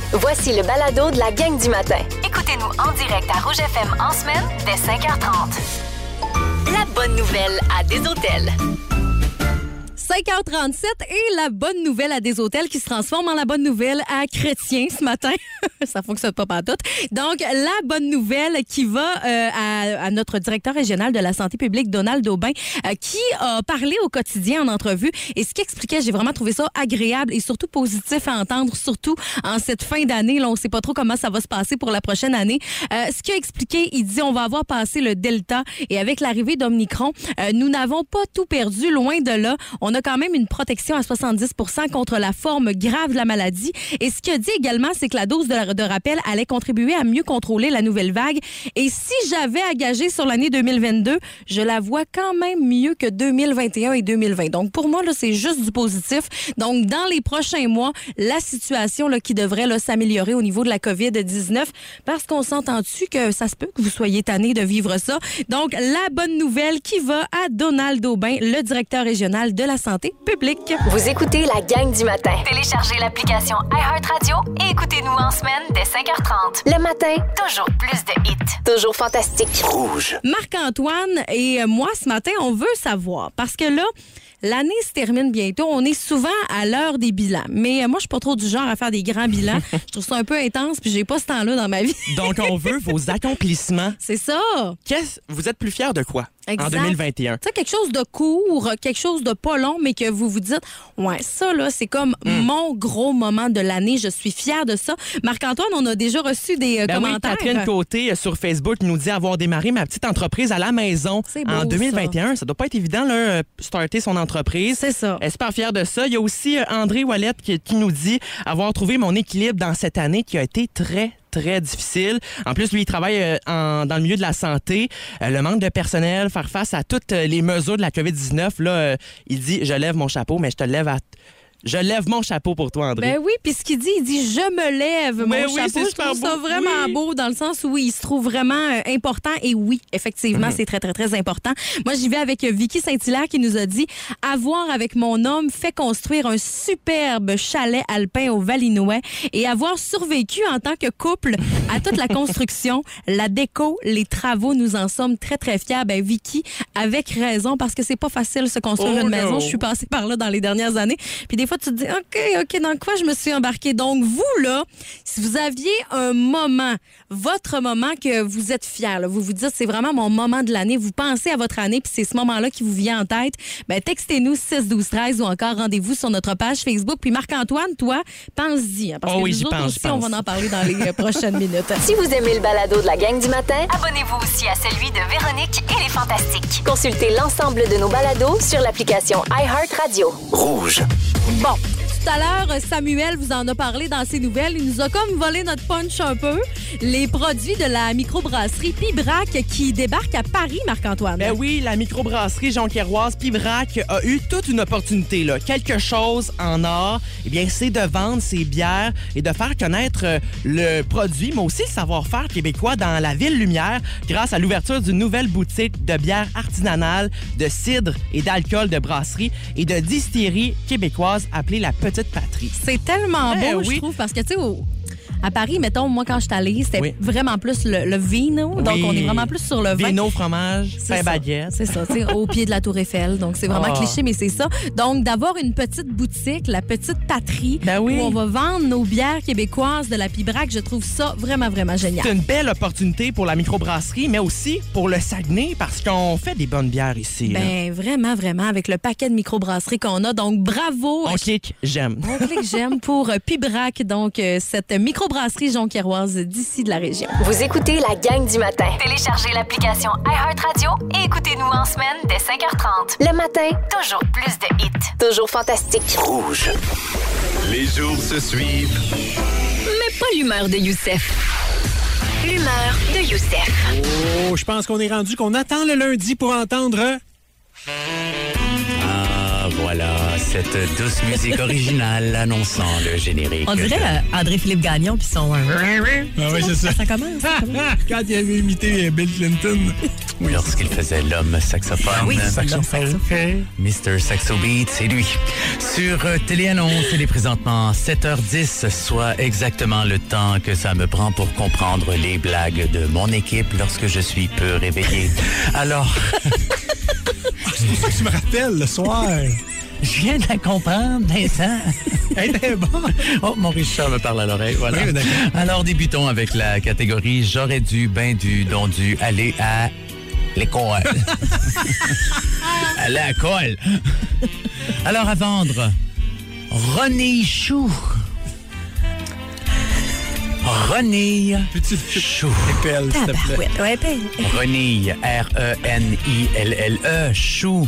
Voici le balado de la gang du matin. Écoutez-nous en direct à Rouge FM en semaine dès 5h30. La bonne nouvelle à des hôtels. 5h37 et la bonne nouvelle à des hôtels qui se transforme en la bonne nouvelle à Chrétien ce matin. Ça fonctionne pas pantoute. Donc, la bonne nouvelle qui va à notre directeur régional de la santé publique, Donald Aubin, qui a parlé au quotidien en entrevue. Et ce qu'il expliquait, j'ai vraiment trouvé ça agréable et surtout positif à entendre, surtout en cette fin d'année. Là, on sait pas trop comment ça va se passer pour la prochaine année. Ce qu'il a expliqué, il dit on va avoir passé le Delta et avec l'arrivée d'Omicron, nous n'avons pas tout perdu, loin de là. On a quand même une protection à 70% contre la forme grave de la maladie. Et ce qu'il a dit également, c'est que la dose de rappel allait contribuer à mieux contrôler la nouvelle vague. Et si j'avais à gager sur l'année 2022, je la vois quand même mieux que 2021 et 2020. Donc, pour moi, là, c'est juste du positif. Donc, dans les prochains mois, la situation là, qui devrait là, s'améliorer au niveau de la COVID-19, parce qu'on s'entend-tu que ça se peut que vous soyez tanné de vivre ça. Donc, la bonne nouvelle qui va à Donald Aubin, le directeur régional de la santé publique. Vous écoutez la gang du matin. Téléchargez l'application iHeartRadio et écoutez-nous en semaine dès 5h30. Le matin, Toujours plus de hits. toujours fantastique. Rouge. Marc-Antoine et moi, ce matin, on veut savoir, parce que là, l'année se termine bientôt. On est souvent à l'heure des bilans. Mais moi, je suis pas trop du genre à faire des grands bilans. Je trouve ça un peu intense, puis j'ai pas ce temps-là dans ma vie. Donc, on veut vos accomplissements. C'est ça. Vous êtes plus fiers de quoi Exact. en 2021? Tu sais, quelque chose de court, quelque chose de pas long, mais que vous vous dites, ouais, ça, là, c'est comme mon gros moment de l'année. Je suis fière de ça. Marc-Antoine, on a déjà reçu des Oui, commentaires. Catherine Côté sur Facebook nous dit avoir démarré ma petite entreprise à la maison C'est beau, en 2021. Ça doit pas être évident, là, starter son entreprise. C'est ça. Elle est super fière de ça. Il y a aussi André Ouellette qui nous dit avoir trouvé mon équilibre dans cette année qui a été très difficile. En plus, lui, il travaille dans le milieu de la santé. Le manque de personnel, faire face à toutes les mesures de la COVID-19, là, il dit, je lève mon chapeau, mais je lève mon chapeau pour toi, André. Ben oui, puis ce qu'il dit, il dit « je me lève mon oui, chapeau ». c'est Je super trouve ça beau. vraiment Oui. beau dans le sens où il se trouve vraiment important. Et oui, effectivement, c'est très, très, très important. Moi, j'y vais avec Vicky Saint-Hilaire qui nous a dit « avoir avec mon homme fait construire un superbe chalet alpin au Valinois et avoir survécu en tant que couple à toute la construction, la déco, les travaux, nous en sommes très, très fiers. » Ben Vicky, avec raison, parce que c'est pas facile de se construire une maison. non. Je suis passée par là dans les dernières années. Puis des fois, tu te dis, OK, dans quoi je me suis embarquée? Donc, vous, là, si vous aviez un moment, votre moment que vous êtes fiers, là, vous vous dites, c'est vraiment mon moment de l'année, vous pensez à votre année, puis c'est ce moment-là qui vous vient en tête, ben textez-nous 6-12-13 ou encore rendez-vous sur notre page Facebook. Puis Marc-Antoine, toi, pense-y. Parce que oui, nous j'y autres pense, aussi, on va en parler dans les prochaines minutes. Si vous aimez le balado de la gang du matin, Abonnez-vous aussi à celui de Véronique et les Fantastiques. consultez l'ensemble de nos balados sur l'application iHeartRadio. Rouge. Bon, tout à l'heure, Samuel vous en a parlé dans ses nouvelles. Il nous a comme volé notre punch un peu. Les produits de la microbrasserie Pibrac qui débarquent à Paris, Marc-Antoine. Ben oui, la microbrasserie Jonquiéroise Pibrac a eu toute une opportunité, là. Quelque chose en or, eh bien, c'est de vendre ses bières et de faire connaître le produit, mais aussi le savoir-faire québécois dans la ville lumière grâce à l'ouverture d'une nouvelle boutique de bières artisanales, de cidre et d'alcool de brasserie et de distillerie québécoise appelée la Petite Patrie. C'est tellement Ben beau, oui. je trouve, parce que, tu sais, à Paris, mettons, moi, quand je suis allée, c'était Oui. vraiment plus le vino. Donc, Oui. on est vraiment plus sur le vin. Vino, fromage, C'est pain ça. baguette. C'est ça, tu sais, au pied de la Tour Eiffel. Donc, c'est vraiment cliché, mais c'est ça. Donc, d'avoir une petite boutique, la Petite Patrie, Ben oui. où on va vendre nos bières québécoises de la Pibrac, je trouve ça vraiment, vraiment génial. C'est une belle opportunité pour la microbrasserie, mais aussi pour le Saguenay, parce qu'on fait des bonnes bières ici. là. Ben, vraiment, vraiment, avec le paquet de microbrasseries qu'on a. Donc, bravo. On clique, j'aime. On clique j'aime pour Pibrac, donc cette microbrasserie jonquiéroise d'ici de la région. Vous écoutez la gang du matin. Téléchargez l'application iHeartRadio et écoutez-nous en semaine dès 5h30. Le matin, Toujours plus de hits. toujours fantastique. Rouge. Les jours se suivent. Mais pas l'humeur de Youssef. L'humeur de Youssef. Oh, je pense qu'on est rendu qu'on attend le lundi pour entendre... voilà, cette douce musique originale annonçant le générique. On dirait André-Philippe Gagnon puis son... Ah oui, c'est ça. Ça commence. Quand il avait imité Bill Clinton. Oui. Lorsqu'il faisait l'homme saxophone. Oui, saxophone. Mr. Saxo Beat, c'est lui. Sur Télé-Annonce, il est présentement 7h10, soit exactement le temps que ça me prend pour comprendre les blagues de mon équipe lorsque je suis peu réveillé. Alors... C'est pour ça que tu me rappelles le soir. Je viens de la comprendre, Vincent. Elle était bon. Oh, mon Richard me parle à l'oreille, voilà. Oui, d'accord. Alors, débutons avec la catégorie « J'aurais dû, ben dû, donc dû aller à l'école. » À l'école. Alors, à vendre, René Chou. René Chou. Épelle, s'il te plaît. Ouais, épelle. Renille, R-E-N-I-L-L-E, Chou,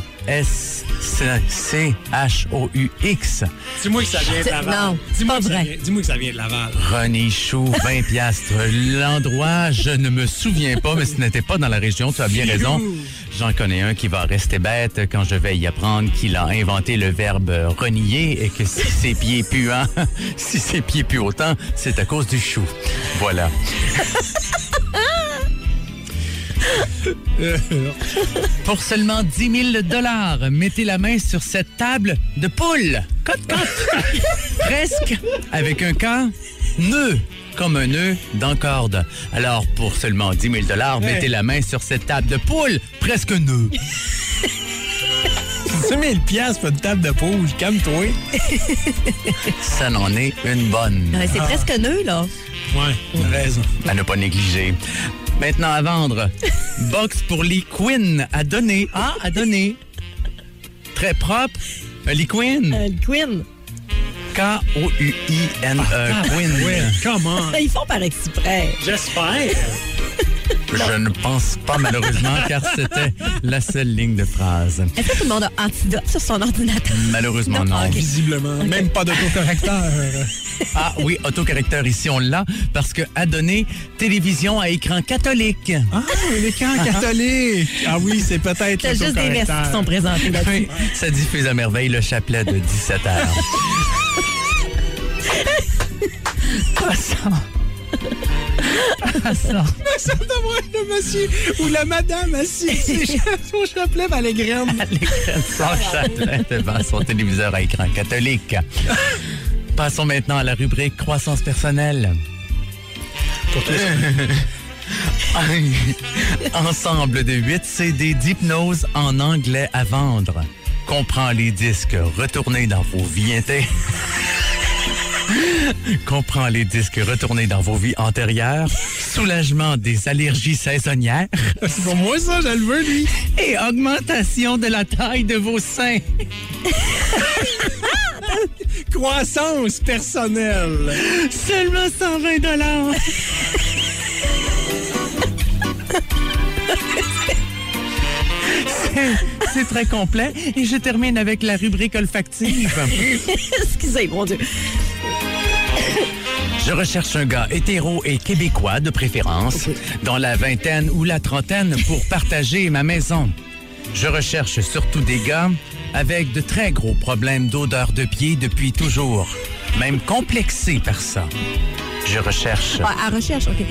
S-C-H-O-U-X. Dis-moi que ça vient de Laval. Non, Dis-moi pas que ça vrai. vient- Dis-moi que ça vient de Laval. René Chou, 20 piastres. L'endroit, je ne me souviens pas, mais ce n'était pas dans la région, tu as bien raison. J'en connais un qui va rester bête quand je vais y apprendre qu'il a inventé le verbe renier et que si ses pieds puent, si ses pieds puent autant, c'est à cause du chou. Voilà. Pour seulement 10 000 $, mettez la main sur cette table de poule. Cote. Presque. Avec un cas, nœud. Comme un nœud dans corde. Alors, pour seulement 10 000 $, mettez la main sur cette table de poule. Presque nœud. C'est 1000 piastres pour une table de poule. Calme-toi. Ça n'en est une bonne. C'est presque nœud, là. Ouais, t'as raison. À ne pas négliger. Maintenant, à vendre. Box pour les Queen à donner. Ah, à donner. Très propre. Les Queen. Queen. K-O-U-I-N-E. Queen. Ouais, comment? Ils font par exprès. J'espère. Je ne pense pas, malheureusement, car c'était la seule ligne de phrase. Est-ce que tout le monde a antidote sur son ordinateur? Malheureusement, non. Ok. Visiblement. Même pas d'autocorrecteur. Ah oui, autocorrecteur ici, on l'a, parce que a donné télévision à écran catholique. Ah, l'écran catholique. Ah oui, c'est peut-être T'as juste des versets qui sont présentés là-dessus. Oui, ça diffuse à merveille le chapelet de 17h. Passons. Ça devrait être le monsieur ou la madame assise son chapelet dans les graines. À l'écran de son chapelet devant son téléviseur à écran catholique. Passons maintenant à la rubrique croissance personnelle. Ensemble de 8 CD d'hypnose en anglais à vendre. Comprends les disques retournés dans vos vies Comprends les disques retournés dans vos vies antérieures. Soulagement des allergies saisonnières. C'est pour moi ça, je le veux, lui. Et augmentation de la taille de vos seins. Croissance personnelle. Seulement 120 $. C'est très complet. Et je termine avec la rubrique olfactive. Excusez, mon Dieu. Je recherche un gars hétéro et québécois de préférence, dans la vingtaine ou la trentaine pour partager ma maison. Je recherche surtout des gars avec de très gros problèmes d'odeur de pied depuis toujours, même complexés par ça. Je recherche... À recherche, OK.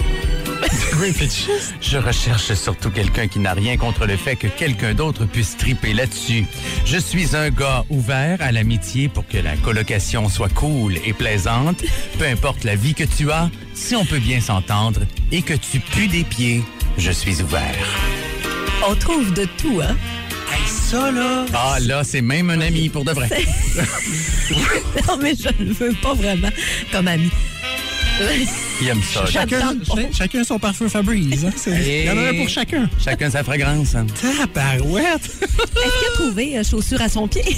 Je recherche surtout quelqu'un qui n'a rien contre le fait que quelqu'un d'autre puisse triper là-dessus. Je suis un gars ouvert à l'amitié pour que la colocation soit cool et plaisante. Peu importe la vie que tu as, si on peut bien s'entendre et que tu pues des pieds, je suis ouvert. On trouve de tout, hein? Hey, ça, là. Ah, là, c'est même un ami pour de vrai. Non, mais je ne le veux pas vraiment comme ami. Il aime ça. Chacun son parfum Fabrice. Hein? Il y en a un pour chacun. Chacun sa fragrance. Hein. Tabarouette. Est-ce qu'il a trouvé chaussures à son pied?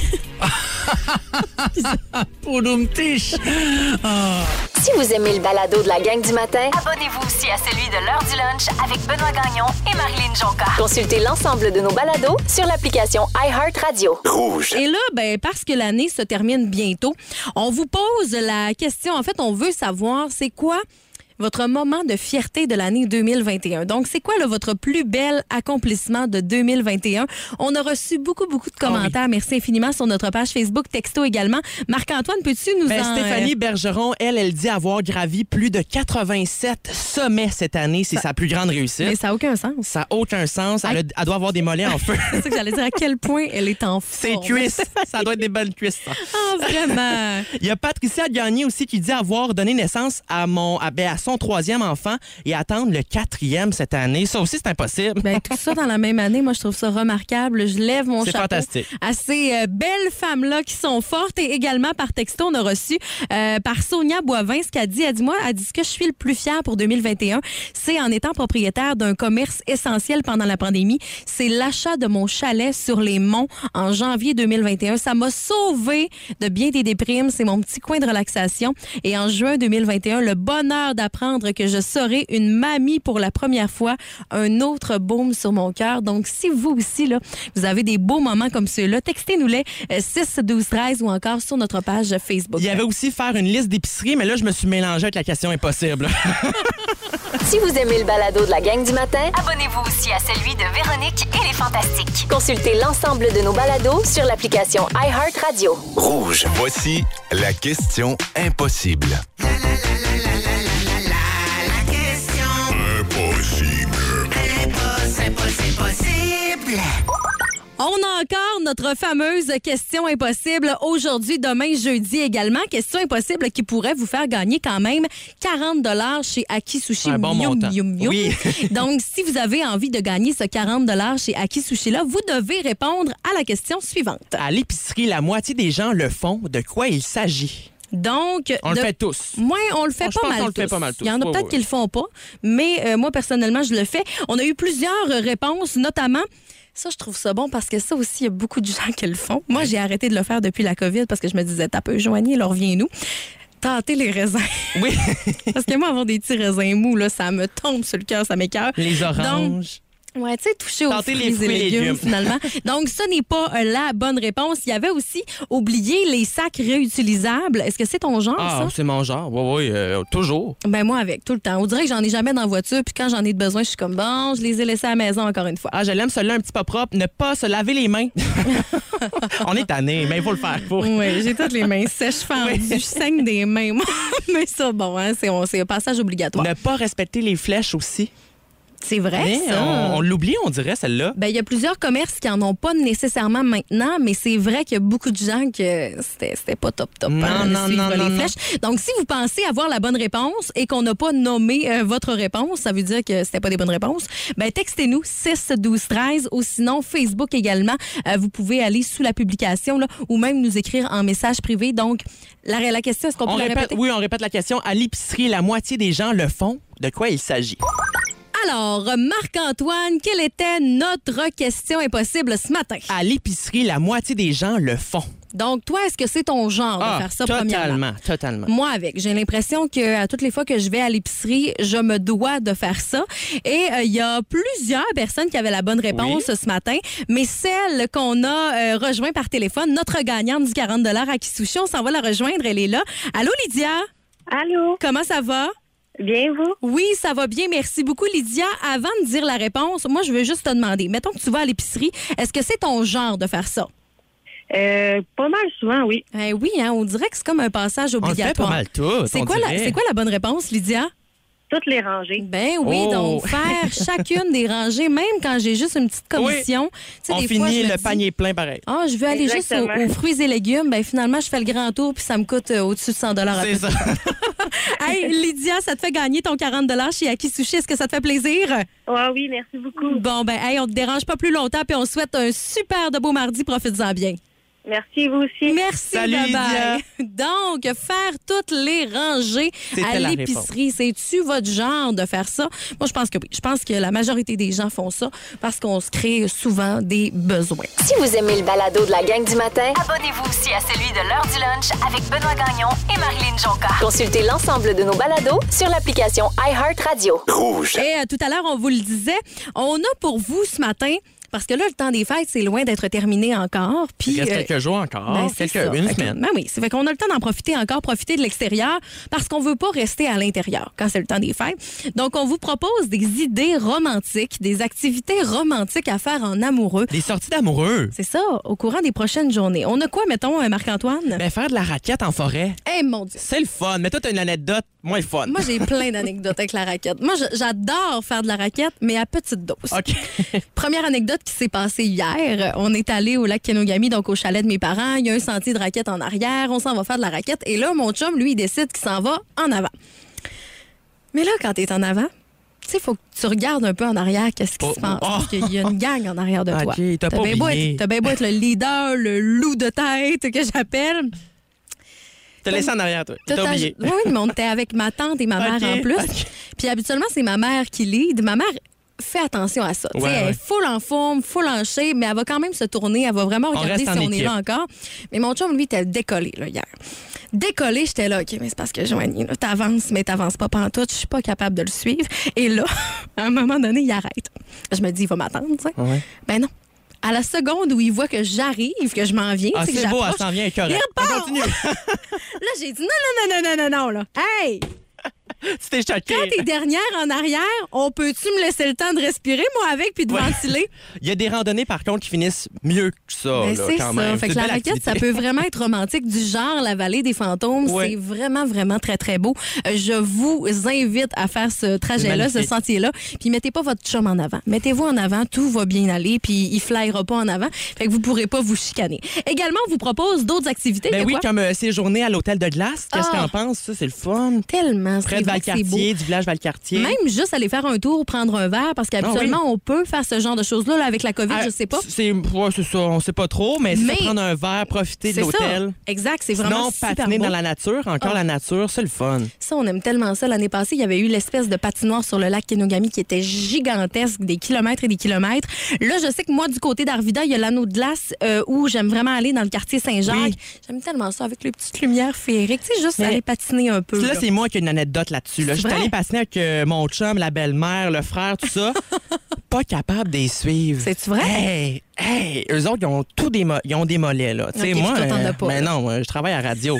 Poudum-tiche. Si vous aimez le balado de la gang du matin, Abonnez-vous aussi à celui de l'heure du lunch avec Benoît Gagnon et Marilyn Jonca. consultez l'ensemble de nos balados sur l'application iHeartRadio. Rouge. Et là, ben, parce que l'année se termine bientôt, on vous pose la question. En fait, on veut savoir, c'est quoi votre moment de fierté de l'année 2021. Donc, c'est quoi là, votre plus bel accomplissement de 2021? On a reçu beaucoup de commentaires. Merci infiniment sur notre page Facebook, texto également. Marc-Antoine, peux-tu nous Stéphanie Bergeron, elle dit avoir gravi plus de 87 sommets cette année. C'est sa plus grande réussite. Mais ça n'a aucun sens. Ça n'a aucun sens. Elle doit avoir des mollets en feu. C'est ça que j'allais dire. À quel point elle est en forme. Ses cuisses. Ça doit être des bonnes cuisses. Ah, vraiment. Il y a Patricia Gagné aussi qui dit avoir donné naissance à son 3e enfant et attendre le 4e cette année. Ça aussi, c'est impossible. Ben, tout ça dans la même année, moi, je trouve ça remarquable. Je lève mon chapeau fantastique. À ces belles femmes-là qui sont fortes. Et également, par texto, on a reçu par Sonia Boivin ce qu'elle dit. Elle dit ce que je suis le plus fière pour 2021, c'est en étant propriétaire d'un commerce essentiel pendant la pandémie. C'est l'achat de mon chalet sur les monts en janvier 2021. Ça m'a sauvé de bien des déprimes. C'est mon petit coin de relaxation. Et en juin 2021, le bonheur d'apprendre que je serai une mamie pour la première fois. Un autre baume sur mon cœur. Donc, si vous aussi, là, vous avez des beaux moments comme ceux-là, textez-nous-les 6 12 13 ou encore sur notre page Facebook. Il y avait aussi faire une liste d'épicerie, mais là, je me suis mélangé avec la question impossible. Si vous aimez le balado de la gang du matin, Abonnez-vous aussi à celui de Véronique et les Fantastiques. consultez l'ensemble de nos balados sur l'application iHeartRadio. Rouge. Voici la question impossible. On a encore notre fameuse question impossible aujourd'hui, demain, jeudi également. Question impossible qui pourrait vous faire gagner quand même 40 $ chez Aki Sushi. Un bon montant. Oui. Donc, si vous avez envie de gagner ce 40 $ chez Aki Sushi-là, vous devez répondre à la question suivante. À l'épicerie, la moitié des gens le font. De quoi il s'agit? Donc, on le fait tous. Moi, on le fait pas mal tous. Il y en a peut-être qui le font pas, mais moi, personnellement, je le fais. On a eu plusieurs réponses, notamment... Ça, je trouve ça bon parce que ça aussi, il y a beaucoup de gens qui le font. Moi, j'ai arrêté de le faire depuis la COVID parce que je me disais, t'as peu Joanie, alors reviens-nous. Tenter les raisins. Oui. Parce que moi, avoir des petits raisins mous, là, ça me tombe sur le cœur, ça m'écoeure. Les oranges. Ouais, tu sais, toucher aux fruits et légumes, finalement. Donc, ce n'est pas la bonne réponse. Il y avait aussi oublié les sacs réutilisables. Est-ce que c'est ton genre, ça? Ah, c'est mon genre. Oui, toujours. Ben moi, avec, tout le temps. On dirait que j'en ai jamais dans la voiture, puis quand j'en ai besoin, je suis comme, bon, je les ai laissés à la maison encore une fois. Ah, je l'aime, celui-là, un petit peu propre. Ne pas se laver les mains. On est tannés, mais il faut le faire. Oui, j'ai toutes les mains sèches, fendues. Je saigne des mains, moi. Mais ça, bon, hein, c'est un passage obligatoire. Ne pas respecter les flèches aussi. C'est vrai, ça. On l'oublie, on dirait, celle-là. Ben, il y a plusieurs commerces qui en ont pas nécessairement maintenant, mais c'est vrai qu'il y a beaucoup de gens que c'était pas top. Non. Les flèches. Donc, si vous pensez avoir la bonne réponse et qu'on n'a pas nommé votre réponse, ça veut dire que c'était pas des bonnes réponses, ben, textez-nous 6 12 13 ou sinon Facebook également. Vous pouvez aller sous la publication là, ou même nous écrire en message privé. Donc, la question, est-ce qu'on peut la répéter? Oui, on répète la question. À l'épicerie, la moitié des gens le font. De quoi il s'agit? Alors, Marc-Antoine, quelle était notre question impossible ce matin? À l'épicerie, la moitié des gens le font. Donc, toi, est-ce que c'est ton genre de faire ça premièrement? Totalement. Moi, avec. J'ai l'impression qu'à toutes les fois que je vais à l'épicerie, je me dois de faire ça. Et il y a plusieurs personnes qui avaient la bonne réponse ce matin, mais celle qu'on a rejoint par téléphone, notre gagnante du 40 $ à Kisushi, on s'en va la rejoindre, elle est là. Allô, Lydia? Allô? Comment ça va? Bien, vous? Oui, ça va bien. Merci beaucoup, Lydia. Avant de dire la réponse, moi, je veux juste te demander, mettons que tu vas à l'épicerie, est-ce que c'est ton genre de faire ça? Pas mal souvent, oui. Oui, hein, on dirait que c'est comme un passage obligatoire. On le fait pas mal tout. C'est quoi la bonne réponse, Lydia? Toutes les rangées. Ben oui, donc faire chacune des rangées, même quand j'ai juste une petite commission. Oui. On finit le panier plein pareil. Ah, je veux aller juste aux fruits et légumes. Ben finalement, je fais le grand tour puis ça me coûte au-dessus de 100 $. C'est ça. Hey, Lydia, ça te fait gagner ton 40 $ chez Aki Sushi. Est-ce que ça te fait plaisir? Oui, merci beaucoup. Bon, ben, hey, on te dérange pas plus longtemps puis on souhaite un super de beau mardi. Profites-en bien. Merci, vous aussi. Merci, salut, Lydia. Donc, faire toutes les rangées à l'épicerie, c'est-tu votre genre de faire ça? Moi, je pense que oui. Je pense que la majorité des gens font ça parce qu'on se crée souvent des besoins. Si vous aimez le balado de la gang du matin, Abonnez-vous aussi à celui de l'heure du lunch avec Benoît Gagnon et Marilyn Jonca. consultez l'ensemble de nos balados sur l'application iHeartRadio. Rouge. Et tout à l'heure, on vous le disait, on a pour vous ce matin Parce que là, le temps des fêtes, c'est loin d'être terminé encore. Puis, Il reste quelques jours encore, ben, c'est ça. une Fait que- semaine. Ben oui, ça fait qu'on a le temps d'en profiter encore, profiter de l'extérieur, parce qu'on veut pas rester à l'intérieur quand c'est le temps des fêtes. Donc, on vous propose des idées romantiques, des activités romantiques à faire en amoureux. Des sorties d'amoureux. C'est ça, au courant des prochaines journées. On a quoi, mettons, Marc-Antoine? Ben, faire de la raquette en forêt, Eh, mon Dieu! c'est le fun. Mais toi, t'as une anecdote moins fun. Moi, j'ai plein d'anecdotes avec la raquette. Moi, j'adore faire de la raquette, mais à petite dose. OK. Première anecdote qui s'est passée hier. On est allé au lac Kenogami, donc au chalet de mes parents. Il y a un sentier de raquette en arrière. On s'en va faire de la raquette. Et là, mon chum, lui, il décide qu'il s'en va en avant. Mais là, quand t'es en avant, tu sais, il faut que tu regardes un peu en arrière qu'est-ce qui se passe. Parce qu'il y a une gang en arrière de toi. OK, t'as pas bien beau oublié. t'as bien beau être le leader, le loup de tête que j'appelle. T'as laissé en arrière, toi. T'as oublié. Oui, mais on était avec ma tante et ma mère OK, en plus. OK. Puis habituellement, c'est ma mère qui lead. Ma mère fait attention à ça. Tu sais, Ouais, elle ouais. est full en forme, full en shape, mais elle va quand même se tourner. Elle va vraiment regarder reste si en on est équipe. là encore. Mais mon chum, lui, était décollé là, hier. Décollé, j'étais là, OK, mais c'est parce que Joanie, là, t'avances, mais t'avances pas pantoute. Je suis pas capable de le suivre. Et là, à un moment donné, il arrête. Je me dis, il va m'attendre, tu sais. Ouais. Ben non. À la seconde où il voit que j'arrive, que je m'en viens, Ah, tu sais, que c'est beau, elle j'approche, s'en vient, elle est correcte. il repart. On continue. Là, j'ai dit non, là. Hey! Tu t'es choqué. Quand t'es dernière en arrière, on peut-tu me laisser le temps de respirer, moi, avec, puis de Ouais. ventiler? Il y a des randonnées, par contre, qui finissent mieux que ça, Ben, là, c'est quand ça. même. Fait C'est que une la belle raquette, ça activité. peut vraiment être romantique, du genre la vallée des fantômes. Ouais. C'est vraiment, vraiment très, très beau. Je vous invite à faire ce trajet-là, ce magnifique. sentier-là. Puis mettez pas votre chum en avant. Mettez-vous en avant, tout va bien aller, puis il flyera pas en avant. Fait que vous pourrez pas vous chicaner. Également, on vous propose d'autres activités. Ben Il y a oui, quoi? comme séjourner à l'hôtel de glace. Qu'est-ce que Ah. t'en penses? Ça, c'est le fun. Tellement. Près c'est de vrai que c'est beau. Valcartier, du village Valcartier. Même juste aller faire un tour, prendre un verre, parce qu'habituellement, on peut faire ce genre de choses-là là, avec la COVID, Ah, je sais pas. C'est ça, on sait pas trop, mais Mais- c'est prendre un verre, profiter de C'est ça. l'hôtel. Exact, c'est vraiment Sinon, super patiner beau. dans la nature, encore Ah. la nature, c'est le fun. Ça, on aime tellement ça. L'année passée, il y avait eu l'espèce de patinoire sur le lac Kenogami qui était gigantesque, des kilomètres et des kilomètres. Là, je sais que moi, du côté d'Arvida, il y a l'anneau de glace où j'aime vraiment aller dans le quartier Saint-Jacques. Oui. J'aime tellement ça avec les petites lumières féeriques. Tu sais, juste Mais- aller patiner un peu. Là, là. c'est moi qui ai une anecdote là-dessus. Là. C'est Je suis vrai? allée patiner avec mon chum, la belle-mère, le frère, tout ça. Pas capable de les suivre. C'est-tu vrai? Hey, eux autres, ils ont ils ont des mollets, là. Tu sais, Ok, moi, puis toi, t'en as pas, mais là. non, je travaille à radio.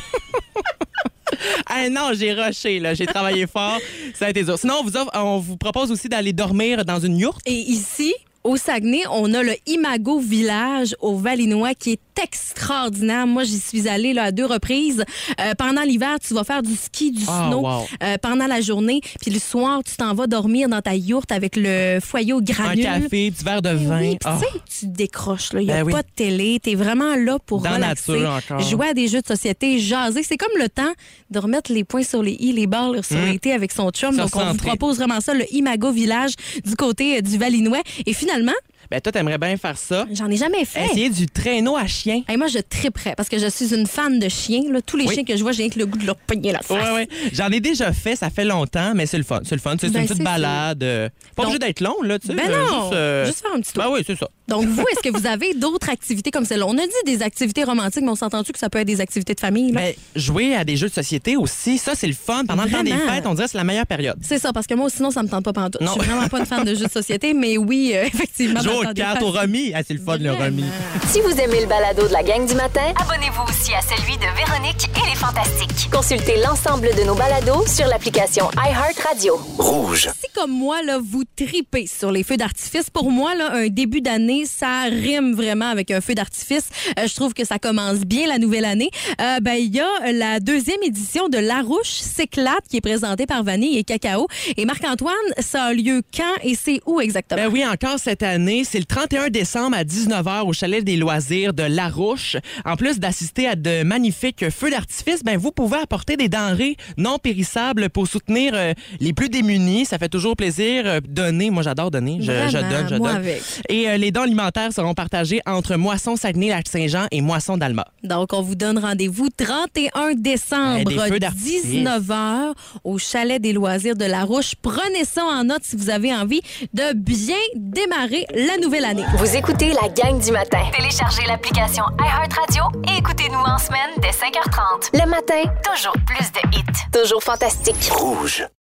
Ah non, j'ai rushé, là. J'ai travaillé fort. Ça a été dur. Sinon, on vous propose aussi d'aller dormir dans une yourte. Et ici, au Saguenay, on a le Imago Village au Valinois qui est extraordinaire. Moi, j'y suis allée là, à 2 reprises. Pendant l'hiver, tu vas faire du ski, du Ah, snow wow. pendant la journée. Puis le soir, tu t'en vas dormir dans ta yourte avec le foyer au Un granule. café, du verre de Eh vin. oui, puis Ah. tu sais, tu décroches. Il n'y a Ben oui. pas de télé. Tu es vraiment là pour Dans la relaxer, nature encore. jouer à des jeux de société, jaser. C'est comme le temps de remettre les points sur les i, les barres sur les t avec son chum. Se Donc, on vous recentrer. propose vraiment ça, le Imago Village du côté du Valinois. Et finalement, Ben, toi, t'aimerais bien faire ça. j'en ai jamais fait. Essayer du traîneau à chien. Hey, moi, je triperais parce que je suis une fan de chiens. Là. Tous les Oui. chiens que je vois, j'ai rien que le goût de leur pogner la face. Ouais. J'en ai déjà fait, ça fait longtemps, mais c'est le fun. C'est le fun. C'est Ben, une petite c'est balade. Pas Donc- obligé d'être long, là, tu sais. Ben non, juste faire un petit tour. Ben oui, c'est ça. Donc, vous, est-ce que vous avez d'autres activités comme celle-là? On a dit des activités romantiques, mais on s'entend-tu que ça peut être des activités de famille? Là? Ben, jouer à des jeux de société aussi, ça, c'est le fun. Pendant le temps des Vraiment. fêtes, on dirait que c'est la meilleure période. C'est ça, parce que moi, sinon, ça me tente pas pantoute. Non. Je suis vraiment pas une fan de jeux de société, mais oui, effectivement. dans Jouer le aux temps des cartes, fêtes. au remis. Ah, c'est le fun, le remis. Si vous aimez le balado de la gang du matin, Abonnez-vous aussi à celui de Véronique et les Fantastiques. consultez l'ensemble de nos balados sur l'application iHeartRadio. Rouge. Si, comme moi, là, vous tripez sur les feux d'artifice, pour moi, là, un début d'année, ça rime vraiment avec un feu d'artifice. Je trouve que ça commence bien la nouvelle année. Il y a la 2e édition de Larouche s'éclate qui est présentée par Vanille et Cacao. Et Marc-Antoine, ça a lieu quand et c'est où exactement? Ben oui, encore cette année, c'est le 31 décembre à 19h au Chalet des loisirs de Larouche. En plus d'assister à de magnifiques feux d'artifice, ben vous pouvez apporter des denrées non périssables pour soutenir les plus démunis. Ça fait toujours plaisir. Donner, moi j'adore donner. Je Vraiment, donne. moi avec. Et les dons alimentaires seront partagés entre Moisson Saguenay-Lac-Saint-Jean et Moisson d'Alma. Donc, on vous donne rendez-vous 31 décembre, Des feux d'artifice. 19h, au Chalet des loisirs de Larouche. Prenez ça en note si vous avez envie de bien démarrer la nouvelle année. Vous écoutez la gang du matin. Téléchargez l'application iHeartRadio et écoutez-nous en semaine dès 5h30. Le matin, Toujours plus de hits. toujours fantastique. Rouge.